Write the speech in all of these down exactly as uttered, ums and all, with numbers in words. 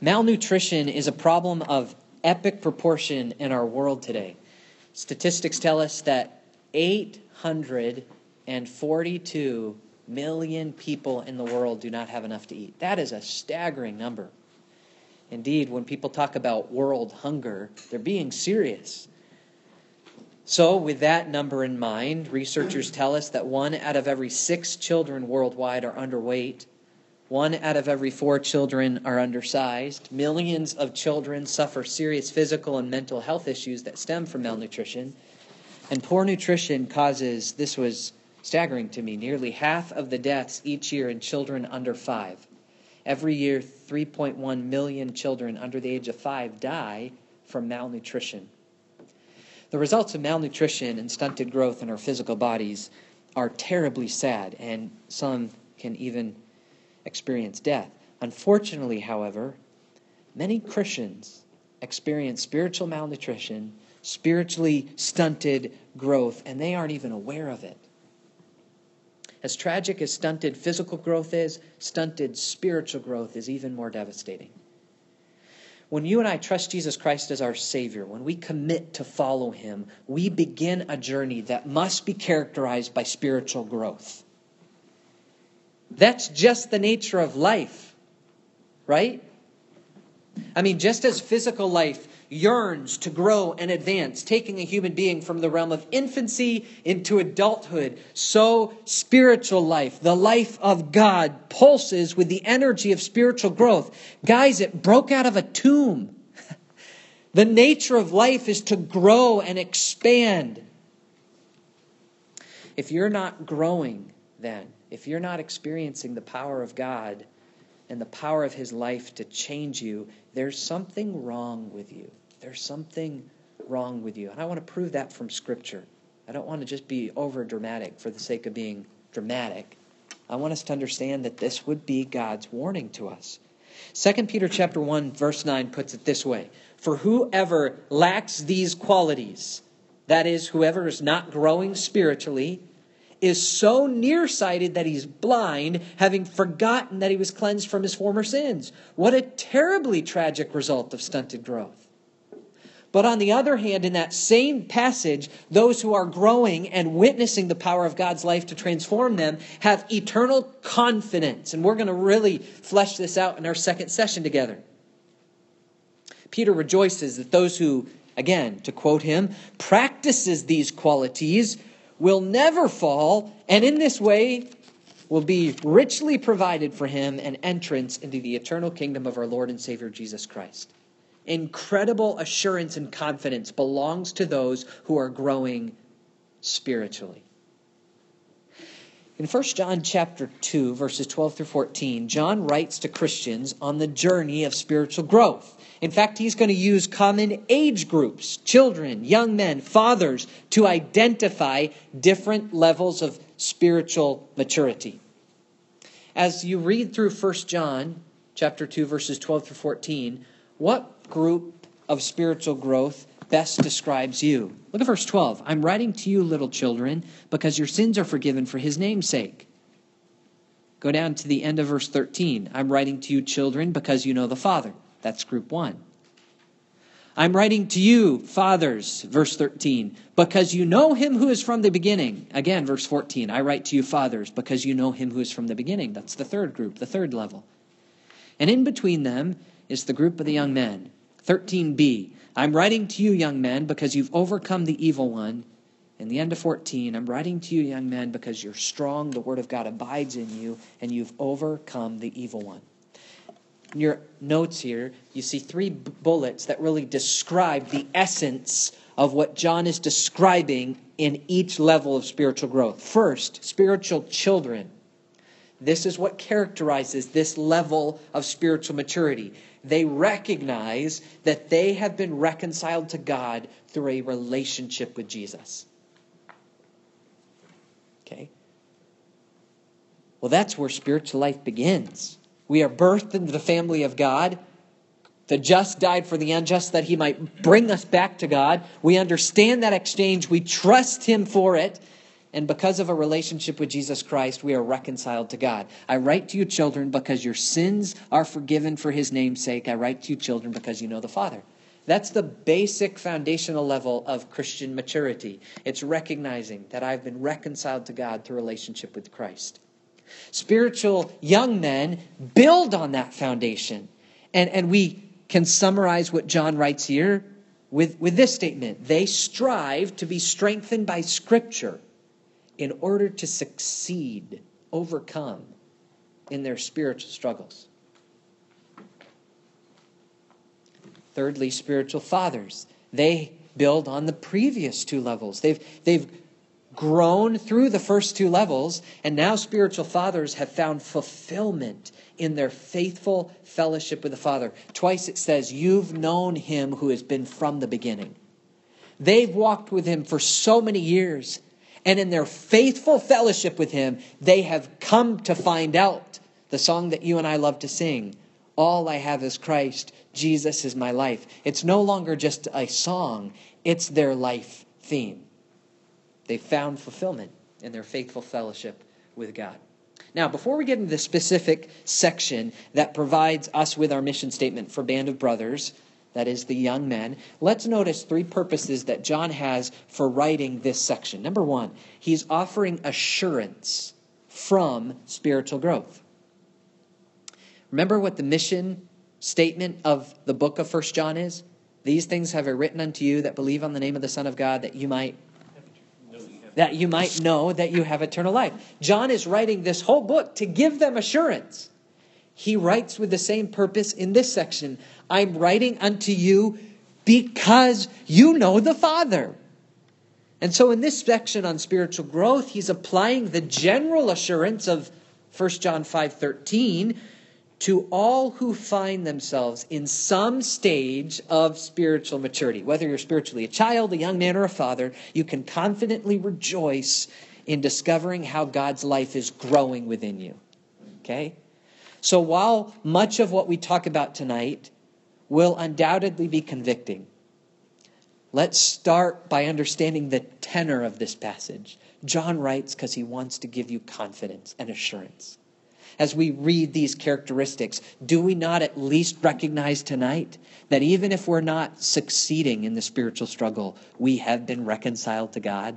Malnutrition is a problem of epic proportion in our world today. Statistics tell us that eight hundred forty-two million people in the world do not have enough to eat. That is a staggering number. Indeed, when people talk about world hunger, they're being serious. So, with that number in mind, researchers tell us that one out of every six children worldwide are underweight. One out of every four children are undersized. Millions of children suffer serious physical and mental health issues that stem from malnutrition. And poor nutrition causes, this was staggering to me, nearly half of the deaths each year in children under five. Every year, three point one million children under the age of five die from malnutrition. The results of malnutrition and stunted growth in our physical bodies are terribly sad, and some can even experience death. Unfortunately, however, many Christians experience spiritual malnutrition, spiritually stunted growth, and they aren't even aware of it. As tragic as stunted physical growth is, stunted spiritual growth is even more devastating. When you and I trust Jesus Christ as our Savior, when we commit to follow Him, we begin a journey that must be characterized by spiritual growth. That's just the nature of life, right? I mean, just as physical life yearns to grow and advance, taking a human being from the realm of infancy into adulthood, so spiritual life, the life of God, pulses with the energy of spiritual growth. Guys, it broke out of a tomb. The nature of life is to grow and expand. If you're not growing, then, if you're not experiencing the power of God and the power of His life to change you, there's something wrong with you. There's something wrong with you. And I want to prove that from Scripture. I don't want to just be over dramatic for the sake of being dramatic. I want us to understand that this would be God's warning to us. Second Peter chapter one, verse nine puts it this way: for whoever lacks these qualities, that is, whoever is not growing spiritually, is so nearsighted that he's blind, having forgotten that he was cleansed from his former sins. What a terribly tragic result of stunted growth. But on the other hand, in that same passage, those who are growing and witnessing the power of God's life to transform them have eternal confidence. And we're going to really flesh this out in our second session together. Peter rejoices that those who, again, to quote him, practices these qualities will never fall, and in this way will be richly provided for him an entrance into the eternal kingdom of our Lord and Savior Jesus Christ. Incredible assurance and confidence belongs to those who are growing spiritually. In First John chapter two, verses twelve through fourteen, John writes to Christians on the journey of spiritual growth. In fact, he's going to use common age groups, children, young men, fathers, to identify different levels of spiritual maturity. As you read through First John chapter two, verses twelve through fourteen, what group of spiritual growth best describes you? Look at verse twelve. I'm writing to you, little children, because your sins are forgiven for His name's sake. Go down to the end of verse thirteen. I'm writing to you, children, because you know the Father. That's group one. I'm writing to you, fathers, verse thirteen, because you know Him who is from the beginning. Again, verse fourteen. I write to you, fathers, because you know Him who is from the beginning. That's the third group, the third level. And in between them is the group of the young men. thirteen b. I'm writing to you, young men, because you've overcome the evil one. And the end of fourteen, I'm writing to you, young men, because you're strong, the word of God abides in you, and you've overcome the evil one. In your notes here, you see three b- bullets that really describe the essence of what John is describing in each level of spiritual growth. First, spiritual children. This is what characterizes this level of spiritual maturity. They recognize that they have been reconciled to God through a relationship with Jesus. Okay? Well, that's where spiritual life begins. We are birthed into the family of God. The just died for the unjust that He might bring us back to God. We understand that exchange. We trust Him for it. And because of a relationship with Jesus Christ, we are reconciled to God. I write to you, children, because your sins are forgiven for his name's sake. I write to you, children, because you know the Father. That's the basic foundational level of Christian maturity. It's recognizing that I've been reconciled to God through relationship with Christ. Spiritual young men build on that foundation. And, and we can summarize what John writes here with, with this statement. They strive to be strengthened by Scripture in order to succeed, overcome in their spiritual struggles. Thirdly, spiritual fathers. They build on the previous two levels. They've, they've grown through the first two levels, and now spiritual fathers have found fulfillment in their faithful fellowship with the Father. Twice it says, you've known him who has been from the beginning. They've walked with him for so many years, and in their faithful fellowship with him, they have come to find out the song that you and I love to sing. All I have is Christ. Jesus is my life. It's no longer just a song. It's their life theme. They found fulfillment in their faithful fellowship with God. Now, before we get into the specific section that provides us with our mission statement for Band of Brothers, that is the young men, let's notice three purposes that John has for writing this section. Number one, he's offering assurance from spiritual growth. Remember what the mission statement of the book of First John is? These things have I written unto you that believe on the name of the Son of God, that you might that you might know that you have eternal life. John is writing this whole book to give them assurance. He writes with the same purpose in this section. I'm writing unto you because you know the Father. And so in this section on spiritual growth, he's applying the general assurance of First John five thirteen to all who find themselves in some stage of spiritual maturity. Whether you're spiritually a child, a young man, or a father, you can confidently rejoice in discovering how God's life is growing within you. Okay? So while much of what we talk about tonight will undoubtedly be convicting, let's start by understanding the tenor of this passage. John writes because he wants to give you confidence and assurance. As we read these characteristics, do we not at least recognize tonight that even if we're not succeeding in the spiritual struggle, we have been reconciled to God?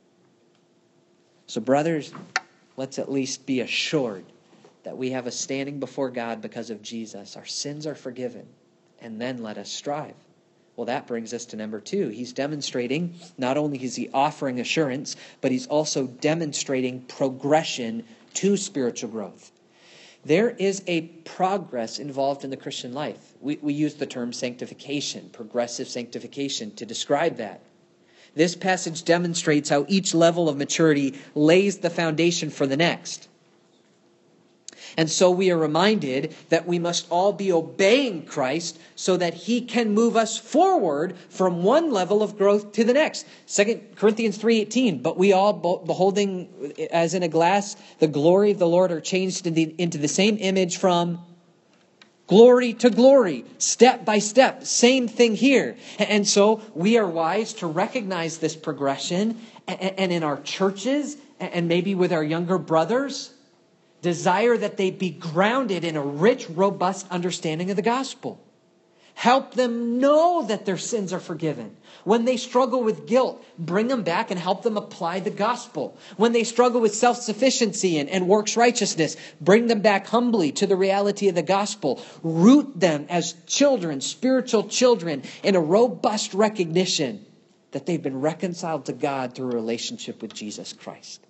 So brothers, let's at least be assured that we have a standing before God because of Jesus. Our sins are forgiven. And then let us strive. Well, that brings us to number two. He's demonstrating, not only is he offering assurance, but he's also demonstrating progression to spiritual growth. There is a progress involved in the Christian life. We, we use the term sanctification, progressive sanctification, to describe that. This passage demonstrates how each level of maturity lays the foundation for the next. And so we are reminded that we must all be obeying Christ so that he can move us forward from one level of growth to the next. Second Corinthians three eighteen, but we all, beholding as in a glass the glory of the Lord, are changed into the same image from glory to glory, step by step. Same thing here. And so we are wise to recognize this progression, and in our churches and maybe with our younger brothers, desire that they be grounded in a rich, robust understanding of the gospel. Help them know that their sins are forgiven. When they struggle with guilt, bring them back and help them apply the gospel. When they struggle with self-sufficiency and, and works righteousness, bring them back humbly to the reality of the gospel. Root them as children, spiritual children, in a robust recognition that they've been reconciled to God through a relationship with Jesus Christ.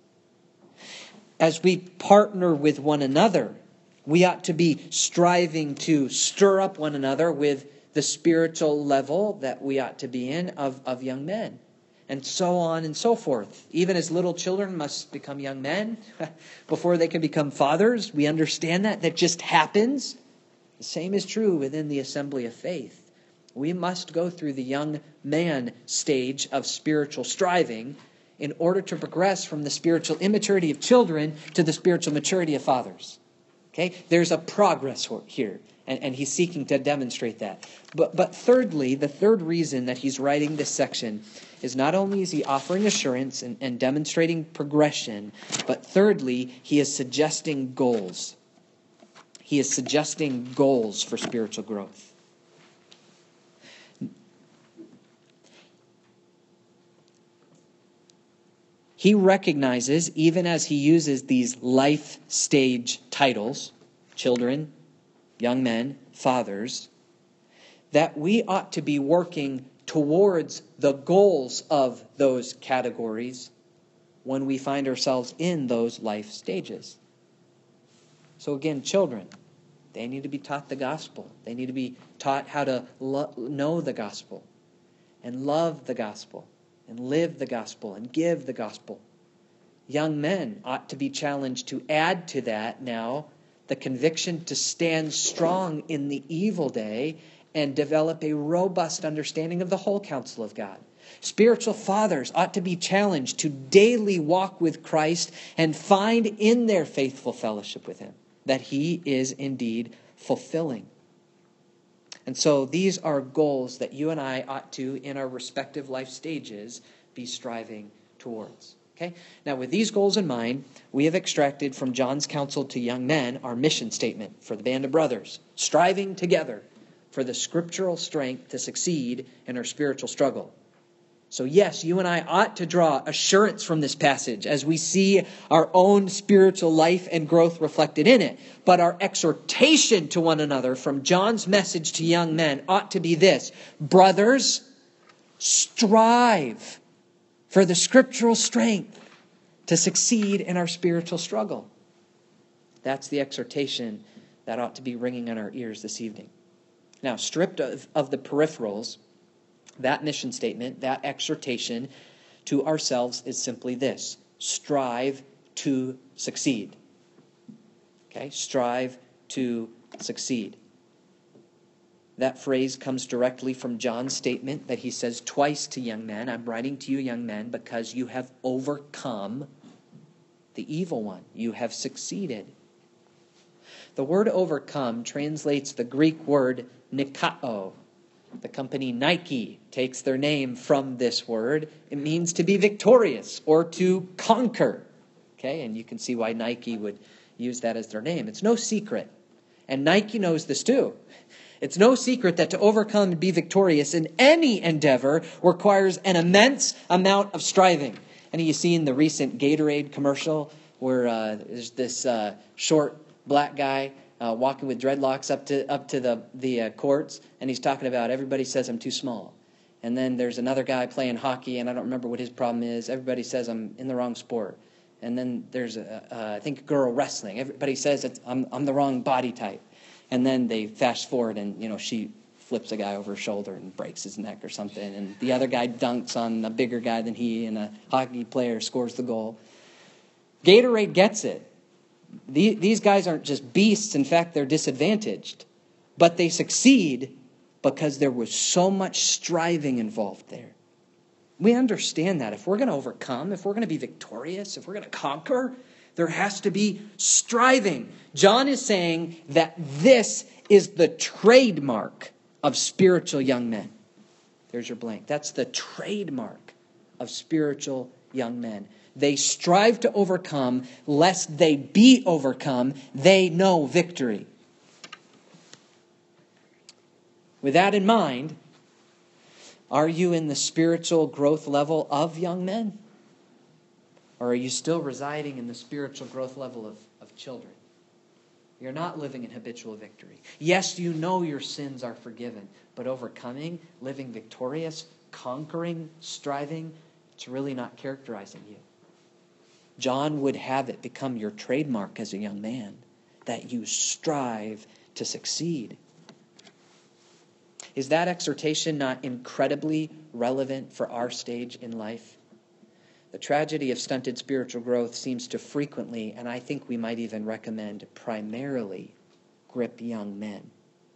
As we partner with one another, we ought to be striving to stir up one another with the spiritual level that we ought to be in of, of young men, and so on and so forth. Even as little children must become young men before they can become fathers. We understand that. That just happens. The same is true within the assembly of faith. We must go through the young man stage of spiritual striving in order to progress from the spiritual immaturity of children to the spiritual maturity of fathers. Okay? There's a progress here, and, and he's seeking to demonstrate that. But, but thirdly, the third reason that he's writing this section is not only is he offering assurance and, and demonstrating progression, but thirdly, he is suggesting goals. He is suggesting goals for spiritual growth. He recognizes, even as he uses these life stage titles, children, young men, fathers, that we ought to be working towards the goals of those categories when we find ourselves in those life stages. So again, children, they need to be taught the gospel. They need to be taught how to lo- know the gospel and love the gospel and live the gospel and give the gospel. Young men ought to be challenged to add to that now the conviction to stand strong in the evil day and develop a robust understanding of the whole counsel of God. Spiritual fathers ought to be challenged to daily walk with Christ and find in their faithful fellowship with him that he is indeed fulfilling. And so these are goals that you and I ought to, in our respective life stages, be striving towards. Okay? Now, with these goals in mind, we have extracted from John's counsel to young men our mission statement for the band of brothers, striving together for the scriptural strength to succeed in our spiritual struggle. So yes, you and I ought to draw assurance from this passage as we see our own spiritual life and growth reflected in it. But our exhortation to one another from John's message to young men ought to be this: brothers, strive for the scriptural strength to succeed in our spiritual struggle. That's the exhortation that ought to be ringing in our ears this evening. Now, stripped of, of the peripherals, that mission statement, that exhortation to ourselves is simply this: strive to succeed. Okay? Strive to succeed. That phrase comes directly from John's statement that he says twice to young men, I'm writing to you, young men, because you have overcome the evil one. You have succeeded. The word overcome translates the Greek word nikao. The company Nike takes their name from this word. It means to be victorious or to conquer. Okay, and you can see why Nike would use that as their name. It's no secret. And Nike knows this too. It's no secret that to overcome and be victorious in any endeavor requires an immense amount of striving. And you see in the recent Gatorade commercial where uh, there's this uh, short black guy uh, walking with dreadlocks up to up to the the uh, courts, and he's talking about everybody says I'm too small. And then there's another guy playing hockey, and I don't remember what his problem is. Everybody says I'm in the wrong sport. And then there's a, uh, I think girl wrestling. Everybody says it's, I'm I'm the wrong body type. And then they fast forward, and you know she flips a guy over her shoulder and breaks his neck or something. And the other guy dunks on a bigger guy than he, and a hockey player scores the goal. Gatorade gets it. These guys aren't just beasts. In fact, they're disadvantaged. But they succeed because there was so much striving involved there. We understand that. If we're going to overcome, if we're going to be victorious, if we're going to conquer, there has to be striving. John is saying that this is the trademark of spiritual young men. There's your blank. That's the trademark of spiritual young men. They strive to overcome, lest they be overcome. They know victory. With that in mind, are you in the spiritual growth level of young men? Or are you still residing in the spiritual growth level of, of children? You're not living in habitual victory. Yes, you know your sins are forgiven, but overcoming, living victorious, conquering, striving, it's really not characterizing you. John would have it become your trademark as a young man, that you strive to succeed. Is that exhortation not incredibly relevant for our stage in life? The tragedy of stunted spiritual growth seems to frequently, and I think we might even recommend primarily, grip young men.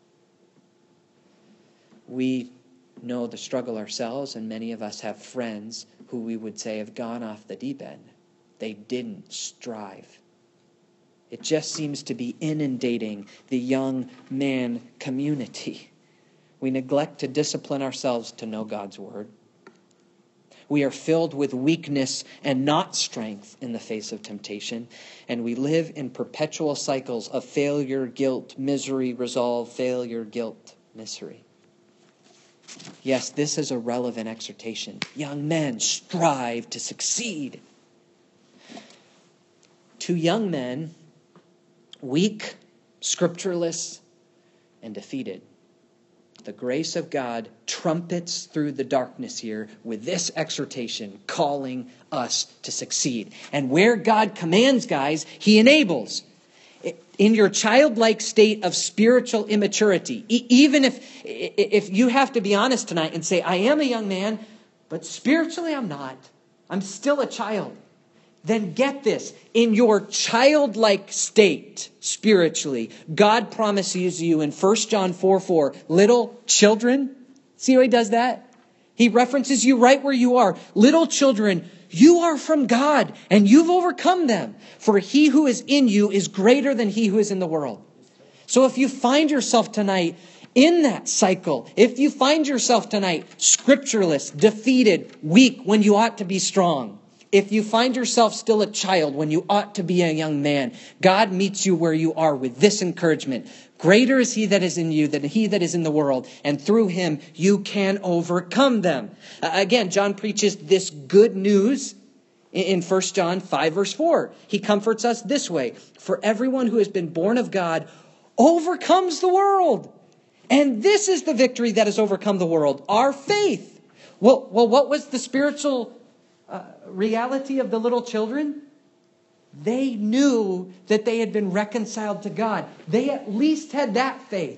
We know the struggle ourselves, and many of us have friends who we would say have gone off the deep end. They didn't strive. It just seems to be inundating the young man community. We neglect to discipline ourselves to know God's word. We are filled with weakness and not strength in the face of temptation. And we live in perpetual cycles of failure, guilt, misery, resolve, failure, guilt, misery. Yes, this is a relevant exhortation. Young men, strive to succeed. To young men, weak, scriptureless, and defeated, the grace of God trumpets through the darkness here with this exhortation calling us to succeed. And where God commands, guys, He enables. In your childlike state of spiritual immaturity, e- even if, if you have to be honest tonight and say, I am a young man, but spiritually I'm not. I'm still a child. Then get this, in your childlike state spiritually, God promises you in First John four four, little children, see how He does that? He references you right where you are. Little children, you are from God and you've overcome them. For He who is in you is greater than he who is in the world. So if you find yourself tonight in that cycle, if you find yourself tonight scriptureless, defeated, weak when you ought to be strong, if you find yourself still a child when you ought to be a young man, God meets you where you are with this encouragement. Greater is He that is in you than he that is in the world, and through Him you can overcome them. Uh, again, John preaches this good news in First John five verse four. He comforts us this way. For everyone who has been born of God overcomes the world. And this is the victory that has overcome the world, our faith. Well, well what was the spiritual Uh, reality of the little children? They knew that they had been reconciled to God. They at least had that faith.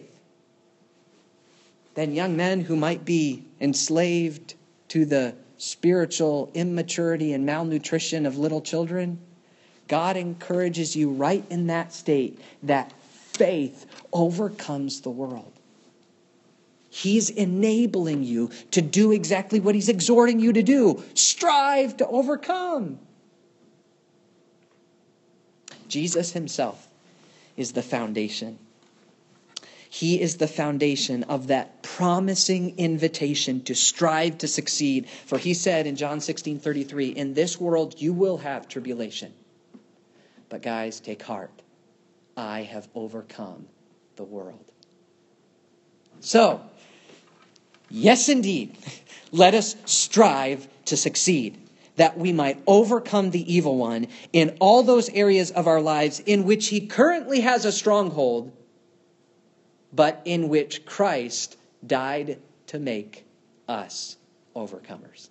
Then young men who might be enslaved to the spiritual immaturity and malnutrition of little children, God encourages you right in that state that faith overcomes the world. He's enabling you to do exactly what He's exhorting you to do. Strive to overcome. Jesus Himself is the foundation. He is the foundation of that promising invitation to strive to succeed. For He said in John sixteen thirty-three, in this world you will have tribulation. But guys, take heart. I have overcome the world. So, yes, indeed, let us strive to succeed, that we might overcome the evil one in all those areas of our lives in which he currently has a stronghold, but in which Christ died to make us overcomers.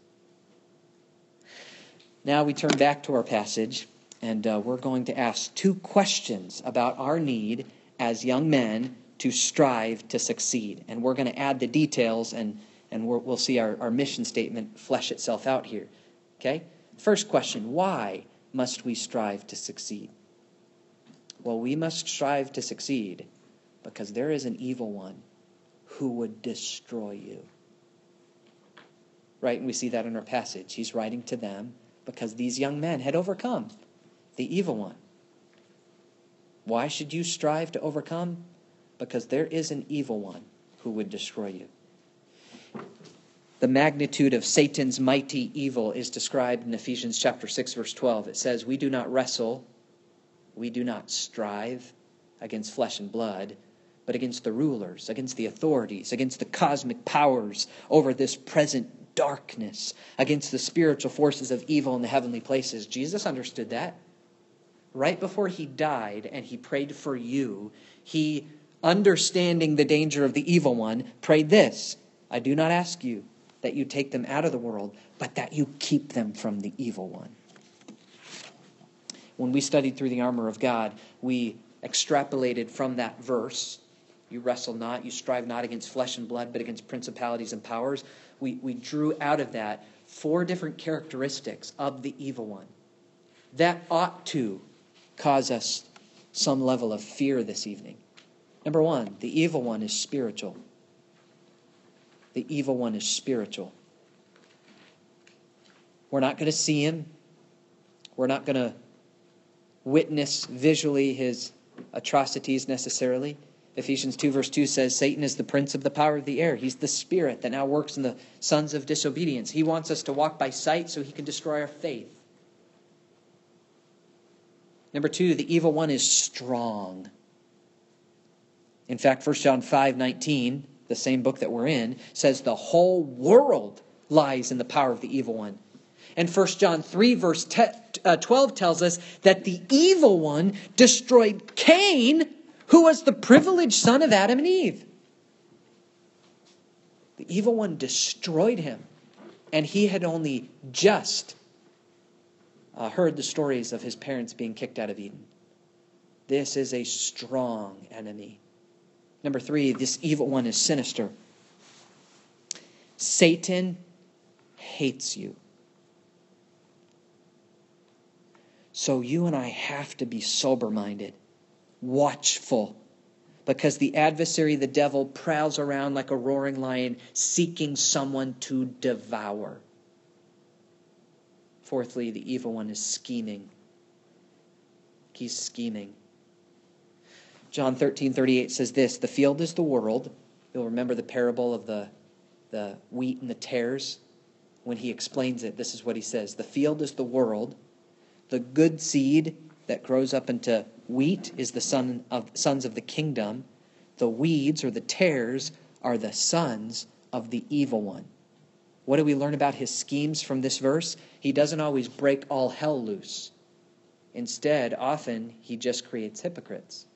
Now we turn back to our passage, and uh, we're going to ask two questions about our need as young men to strive to succeed. And we're going to add the details, and, and we're, we'll see our, our mission statement flesh itself out here. Okay? First question, why must we strive to succeed? Well, we must strive to succeed because there is an evil one who would destroy you. Right? And we see that in our passage. He's writing to them because these young men had overcome the evil one. Why should you strive to overcome? Because there is an evil one who would destroy you. The magnitude of Satan's mighty evil is described in Ephesians chapter six, verse twelve. It says, we do not wrestle, we do not strive against flesh and blood, but against the rulers, against the authorities, against the cosmic powers over this present darkness, against the spiritual forces of evil in the heavenly places. Jesus understood that. Right before he died and he prayed for you, he, understanding the danger of the evil one, prayed this, I do not ask you that you take them out of the world, but that you keep them from the evil one. When we studied through the armor of God, we extrapolated from that verse, you wrestle not, you strive not against flesh and blood, but against principalities and powers. We, we drew out of that four different characteristics of the evil one. That ought to cause us some level of fear this evening. Number one, the evil one is spiritual. The evil one is spiritual. We're not going to see him. We're not going to witness visually his atrocities necessarily, Ephesians two verse two says Satan is the prince of the power of the air. He's the spirit that now works in the sons of disobedience. He wants us to walk by sight so he can destroy our faith. Number two, the evil one is strong. In fact, First John five nineteen, the same book that we're in, says the whole world lies in the power of the evil one. And First John three verse twelve tells us that the evil one destroyed Cain, who was the privileged son of Adam and Eve. The evil one destroyed him. And he had only just uh, heard the stories of his parents being kicked out of Eden. This is a strong enemy. Number three, this evil one is sinister. Satan hates you. So you and I have to be sober-minded, watchful, because the adversary, the devil, prowls around like a roaring lion, seeking someone to devour. Fourthly, the evil one is scheming. He's scheming. John thirteen thirty-eight says this, the field is the world. You'll remember the parable of the, the wheat and the tares. When he explains it, this is what he says. The field is the world. The good seed that grows up into wheat is the son of sons of the kingdom. The weeds or the tares are the sons of the evil one. What do we learn about his schemes from this verse? He doesn't always break all hell loose. Instead, often he just creates hypocrites.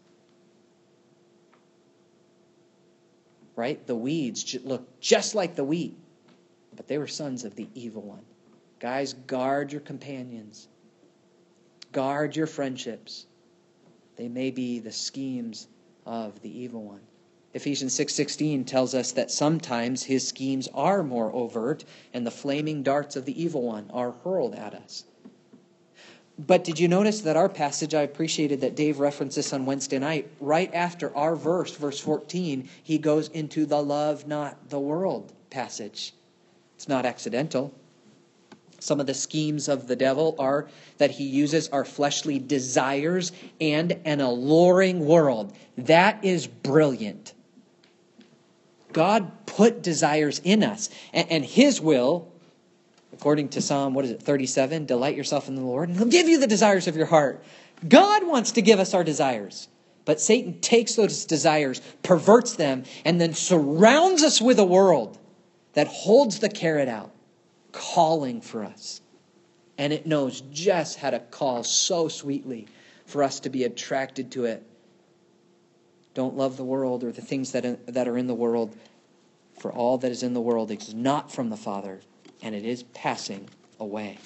Right? The weeds look just like the wheat, but they were sons of the evil one. Guys, guard your companions. Guard your friendships. They may be the schemes of the evil one. Ephesians six sixteen tells us that sometimes his schemes are more overt and the flaming darts of the evil one are hurled at us. But did you notice that our passage, I appreciated that Dave referenced this on Wednesday night, right after our verse, verse fourteen, he goes into the love not the world passage. It's not accidental. Some of the schemes of the devil are that he uses our fleshly desires and an alluring world. That is brilliant. God put desires in us, and, and his will, according to Psalm, what is it, thirty-seven, delight yourself in the Lord, and he'll give you the desires of your heart. God wants to give us our desires, but Satan takes those desires, perverts them, and then surrounds us with a world that holds the carrot out, calling for us. And it knows just how to call so sweetly for us to be attracted to it. Don't love the world or the things that, that are in the world, for all that is in the world is not from the Father, and it is passing away.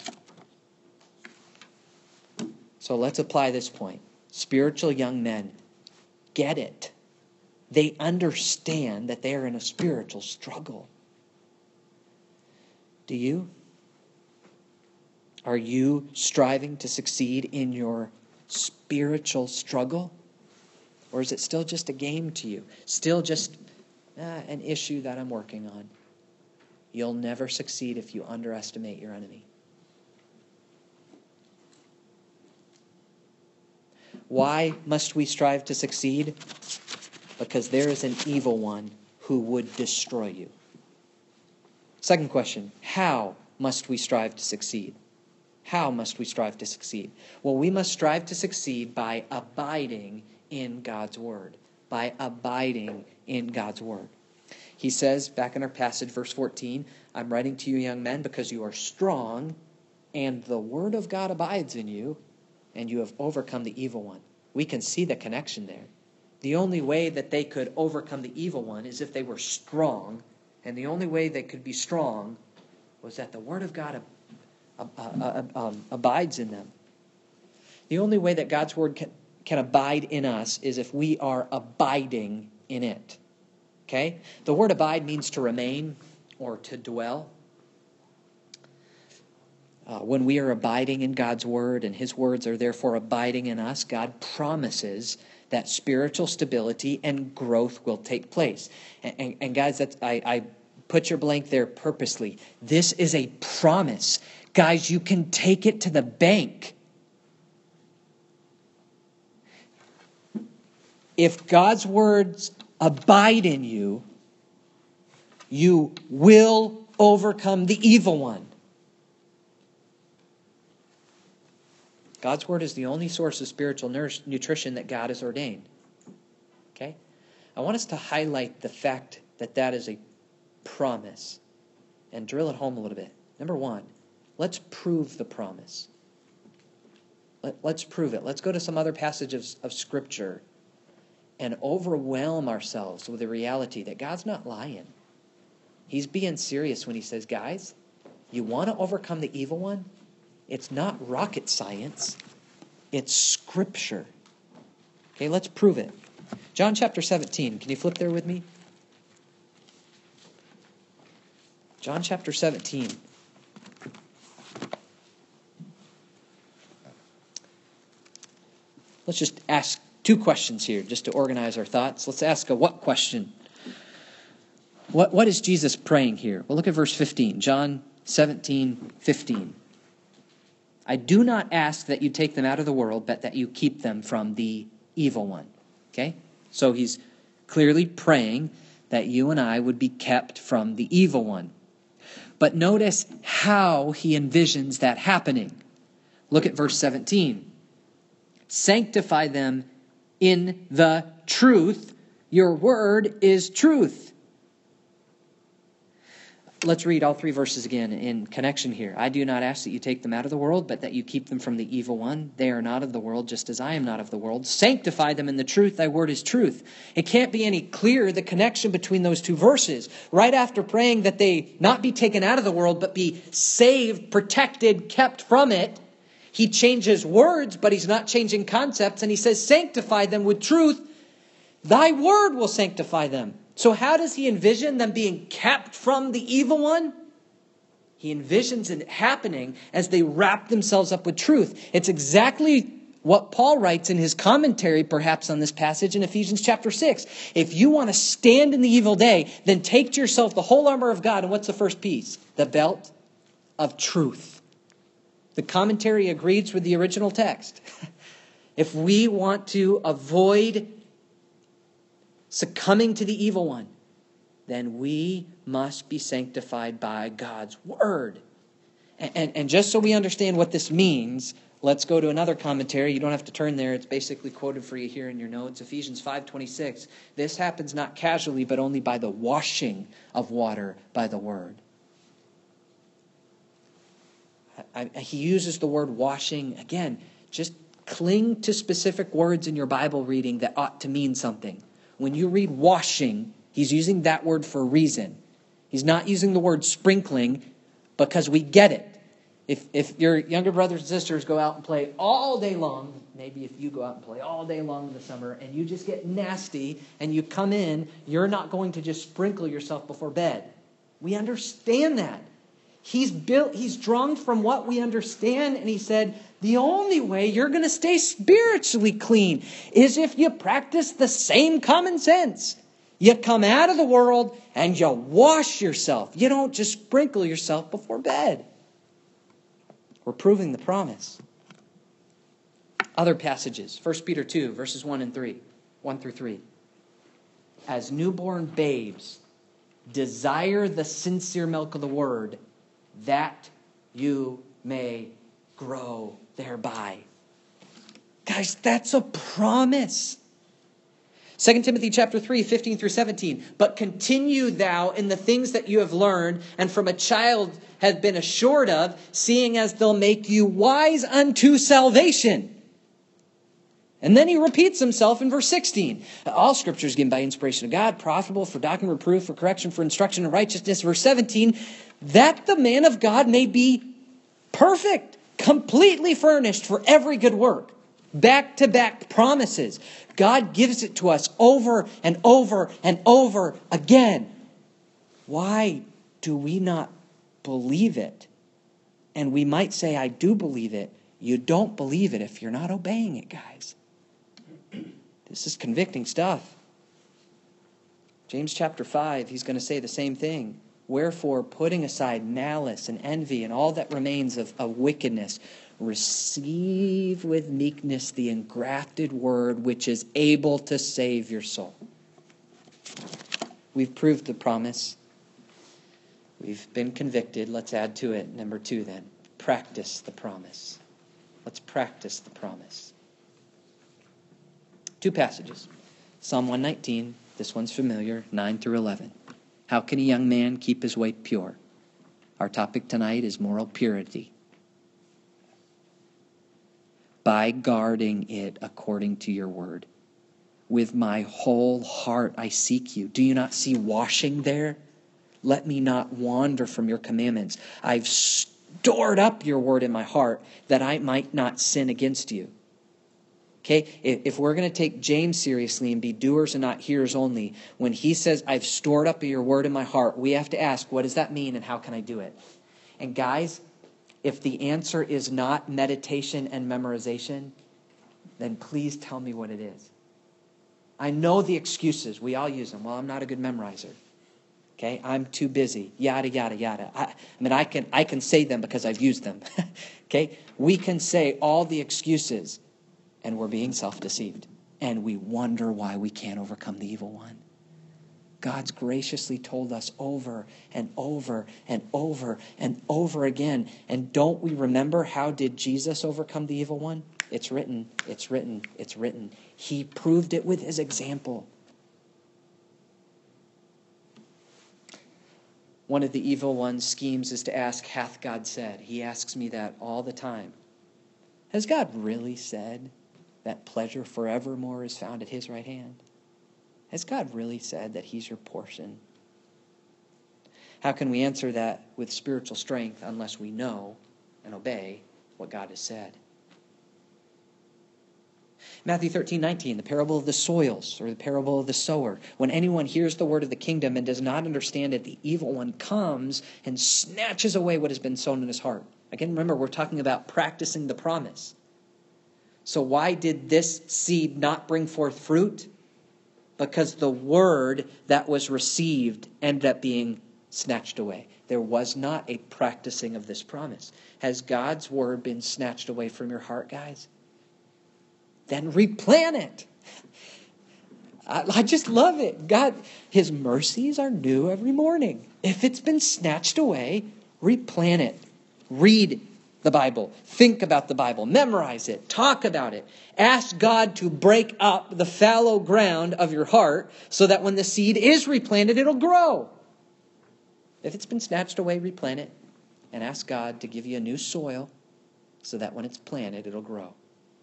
So let's apply this point. Spiritual young men get it. They understand that they are in a spiritual struggle. Do you? Are you striving to succeed in your spiritual struggle? Or is it still just a game to you? Still just uh, an issue that I'm working on? You'll never succeed if you underestimate your enemy. Why must we strive to succeed? Because there is an evil one who would destroy you. Second question, how must we strive to succeed? How must we strive to succeed? Well, we must strive to succeed by abiding in God's Word. By abiding in God's Word. He says, back in our passage, verse fourteen, I'm writing to you, young men, because you are strong, and the Word of God abides in you, and you have overcome the evil one. We can see the connection there. The only way that they could overcome the evil one is if they were strong, and the only way they could be strong was that the Word of God ab- ab- ab- um, abides in them. The only way that God's Word can, can abide in us is if we are abiding in it. Okay? The word abide means to remain or to dwell. Uh, when we are abiding in God's Word and His words are therefore abiding in us, God promises that spiritual stability and growth will take place. And, and, and guys, that's, I, I put your blank there purposely. This is a promise. Guys, you can take it to the bank. if God's words abide in you, you will overcome the evil one. God's word is the only source of spiritual nutrition that God has ordained. Okay? I want us to highlight the fact that that is a promise and drill it home a little bit. Number one, let's prove the promise. Let, let's prove it. Let's go to some other passages of Scripture and overwhelm ourselves with the reality that God's not lying. He's being serious when he says, guys, you want to overcome the evil one? It's not rocket science. It's Scripture. Okay, let's prove it. John chapter seventeen. Can you flip there with me? John chapter seventeen. Let's just ask two questions here just to organize our thoughts. Let's ask a what question. What, what is Jesus praying here? Well, look at verse fifteen. John seventeen, fifteen. I do not ask that you take them out of the world, but that you keep them from the evil one. Okay? So he's clearly praying that you and I would be kept from the evil one. But notice how he envisions that happening. Look at verse seventeen. Sanctify them in the truth. Your word is truth. Let's read all three verses again in connection here. I do not ask that you take them out of the world, but that you keep them from the evil one. They are not of the world, just as I am not of the world. Sanctify them in the truth. Thy word is truth. It can't be any clearer, the connection between those two verses. Right after praying that they not be taken out of the world, but be saved, protected, kept from it, he changes words, but he's not changing concepts. And he says, sanctify them with truth. Thy word will sanctify them. So how does he envision them being kept from the evil one? He envisions it happening as they wrap themselves up with truth. It's exactly what Paul writes in his commentary, perhaps, on this passage in Ephesians chapter six. If you want to stand in the evil day, then take to yourself the whole armor of God. And what's the first piece? The belt of truth. The commentary agrees with the original text. If we want to avoid succumbing to the evil one, then we must be sanctified by God's word. And, and, and just so we understand what this means, let's go to another commentary. You don't have to turn there. It's basically quoted for you here in your notes. Ephesians five twenty-six. This happens not casually, but only by the washing of water by the word. I, I, he uses the word washing. Again, just cling to specific words in your Bible reading that ought to mean something. When you read washing, he's using that word for a reason. He's not using the word sprinkling because we get it. If if your younger brothers and sisters go out and play all day long, maybe if you go out and play all day long in the summer and you just get nasty and you come in, you're not going to just sprinkle yourself before bed. We understand that. He's built, he's drawn from what we understand, and he said, the only way you're going to stay spiritually clean is if you practice the same common sense. You come out of the world and you wash yourself. You don't just sprinkle yourself before bed. We're proving the promise. Other passages, First Peter two, verses one and three, one through three. As newborn babes, desire the sincere milk of the word, that you may grow thereby. Guys, that's a promise. Second Timothy chapter three, fifteen through seventeen. But continue thou in the things that you have learned, and from a child have been assured of, seeing as they'll make you wise unto salvation. And then he repeats himself in verse sixteen. All scripture is given by inspiration of God, profitable for doctrine, reproof, for correction, for instruction in righteousness. Verse seventeen, that the man of God may be perfect, completely furnished for every good work. Back-to-back promises. God gives it to us over and over and over again. Why do we not believe it? And we might say, I do believe it. You don't believe it if you're not obeying it, guys. This is convicting stuff. James chapter five, he's going to say the same thing. Wherefore, putting aside malice and envy and all that remains of, of wickedness, receive with meekness the engrafted word which is able to save your soul. We've proved the promise. We've been convicted. Let's add to it. Number two then, practice the promise. Let's practice the promise. Two passages. Psalm one nineteen, this one's familiar, nine through eleven. How can a young man keep his way pure? Our topic tonight is moral purity. By guarding it according to your word. With my whole heart I seek you. Do you not see washing there? Let me not wander from your commandments. I've stored up your word in my heart that I might not sin against you. Okay, if we're going to take James seriously and be doers and not hearers only, when he says, I've stored up your word in my heart, we have to ask, what does that mean and how can I do it? And guys, if the answer is not meditation and memorization, then please tell me what it is. I know the excuses. We all use them. Well, I'm not a good memorizer. Okay, I'm too busy. Yada, yada, yada. I, I mean, I can, I can say them because I've used them. Okay, we can say all the excuses. And we're being self-deceived. And we wonder why we can't overcome the evil one. God's graciously told us over and over and over and over again. And don't we remember how did Jesus overcome the evil one? It's written, it's written, it's written. He proved it with his example. One of the evil one's schemes is to ask, hath God said? He asks me that all the time. Has God really said that pleasure forevermore is found at his right hand? Has God really said that he's your portion? How can we answer that with spiritual strength unless we know and obey what God has said? Matthew thirteen nineteen, the parable of the soils, or the parable of the sower. When anyone hears the word of the kingdom and does not understand it, the evil one comes and snatches away what has been sown in his heart. Again, remember, we're talking about practicing the promise. So why did this seed not bring forth fruit? Because the word that was received ended up being snatched away. There was not a practicing of this promise. Has God's word been snatched away from your heart, guys? Then replant it. I, I just love it. God, his mercies are new every morning. If it's been snatched away, replant it. Read the Bible. Think about the Bible. Memorize it. Talk about it. Ask God to break up the fallow ground of your heart so that when the seed is replanted, it'll grow. If it's been snatched away, replant it and ask God to give you a new soil so that when it's planted, it'll grow.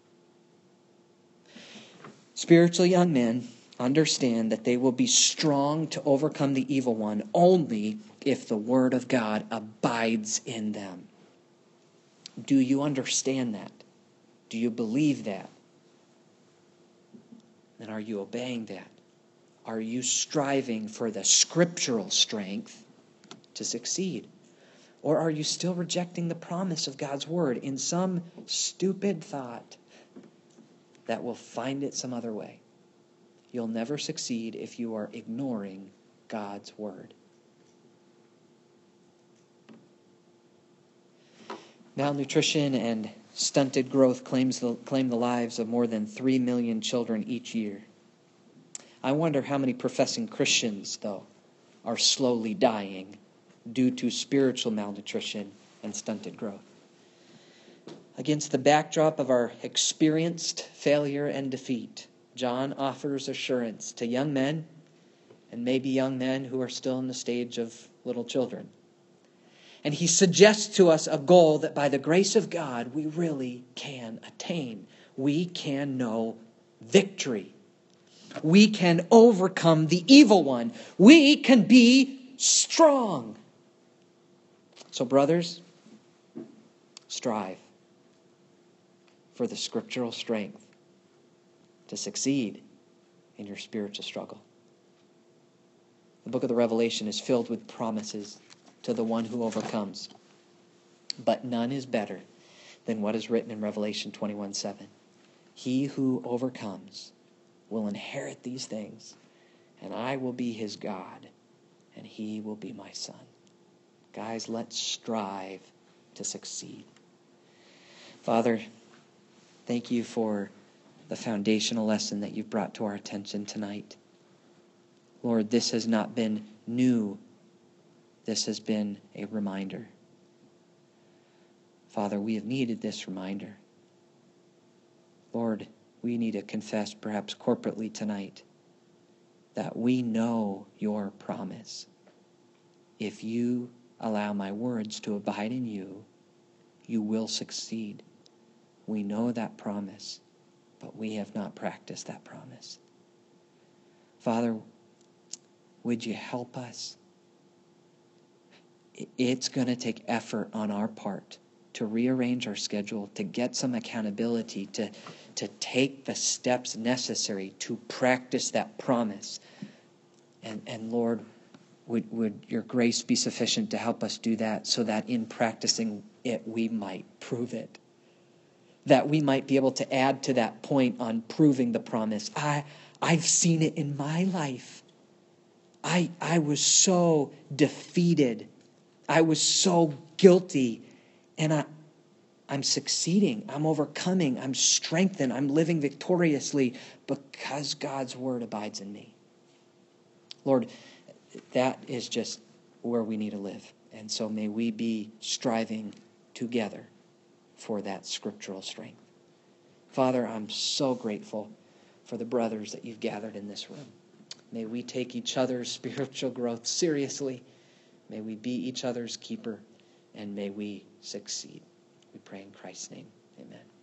Spiritual young men understand that they will be strong to overcome the evil one only if the word of God abides in them. Do you understand that? Do you believe that? And are you obeying that? Are you striving for the scriptural strength to succeed? Or are you still rejecting the promise of God's word in some stupid thought that will find it some other way? You'll never succeed if you are ignoring God's word. Malnutrition and stunted growth claims the, claim the lives of more than three million children each year. I wonder how many professing Christians, though, are slowly dying due to spiritual malnutrition and stunted growth. Against the backdrop of our experienced failure and defeat, John offers assurance to young men, and maybe young men who are still in the stage of little children. And he suggests to us a goal that by the grace of God, we really can attain. We can know victory. We can overcome the evil one. We can be strong. So, brothers, strive for the scriptural strength to succeed in your spiritual struggle. The book of the Revelation is filled with promises to the one who overcomes. But none is better than what is written in Revelation twenty-one seven. He who overcomes will inherit these things, and I will be his God, and he will be my son. Guys, let's strive to succeed. Father, thank you for the foundational lesson that you've brought to our attention tonight. Lord, this has not been new. This has been a reminder. Father, we have needed this reminder. Lord, we need to confess, perhaps corporately tonight, that we know your promise. If you allow my words to abide in you, you will succeed. We know that promise, but we have not practiced that promise. Father, would you help us? It's going to take effort on our part to rearrange our schedule, to get some accountability, to, to take the steps necessary to practice that promise. And, and Lord, would, would your grace be sufficient to help us do that, so that in practicing it, we might prove it. That we might be able to add to that point on proving the promise. I, I've seen it in my life. I, I was so defeated. I was so guilty. And I, I'm succeeding. I'm overcoming. I'm strengthened. I'm living victoriously because God's word abides in me. Lord, that is just where we need to live. And so may we be striving together for that scriptural strength. Father, I'm so grateful for the brothers that you've gathered in this room. May we take each other's spiritual growth seriously. May we be each other's keeper, and may we succeed. We pray in Christ's name. Amen.